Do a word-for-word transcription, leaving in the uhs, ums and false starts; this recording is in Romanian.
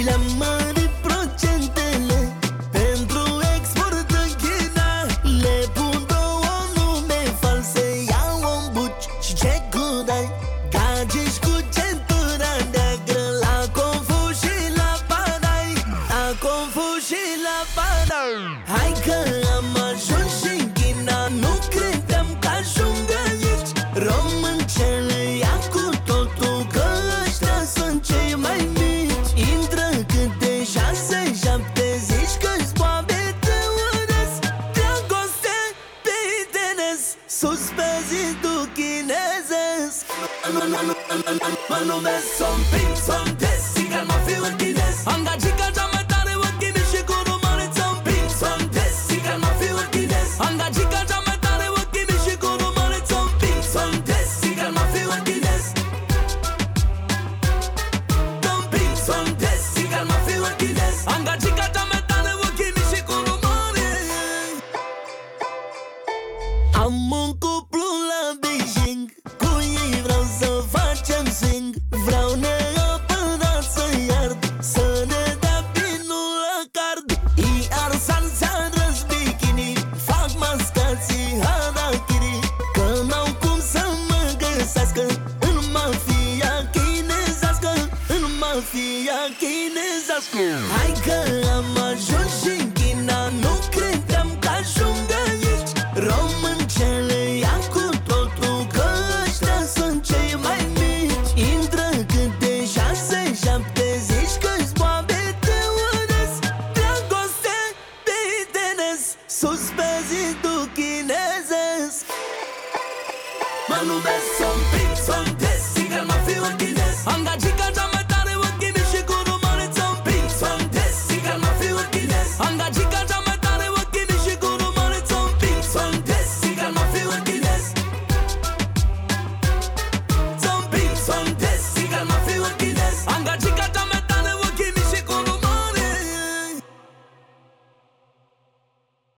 le-am mărit procentele pentru export în China. Le pun două nume false, iau un buci și ce cudai, gagici cu centura neagră, la Confu și la Padai, la Confu și la Padai. Hai că am ajuns și în China, nu credeam că ajung aici. Româncele ia cu totul, că ăștia sunt cei mai mici. Intră câte șase, șapte, zici că-s boabe, te urăsc. Dragoste pe internet, sus pe zidul chinezesc. Mă numesc Somping, Sontes, Sigar mă fiu închinez. Am gagica cea mai tare închinez și cu rumare Somping, Sontes, Sigar mă fiu închinez. Am gagica cea mai tare închinez și cu rumare Somping, Sontes, Sigar mă fiu închinez. Somping, Sontes, Sigar mă fiu închinez. Am gagica cea mai tare închinez și cu rumare. Am un cuplu la Beijing, cu ei vreau să facem swing. Vreau neapărat să iard, să ne dea pinul la card. Iar salsa-răs bikini, fac mascații harakiri, că n-au cum să mă găsească în mafia chinezească, în mafia chinezească. Hai că am ajuns și în China, nu credeam că ajung aici. Româncele ia cu totul, că ăștia sunt cei mai mici. Intră câte șase, șapte, zici că-s boabe, te urăsc. Dragoste pe internet, sus pe zidul chinezesc. Mă numesc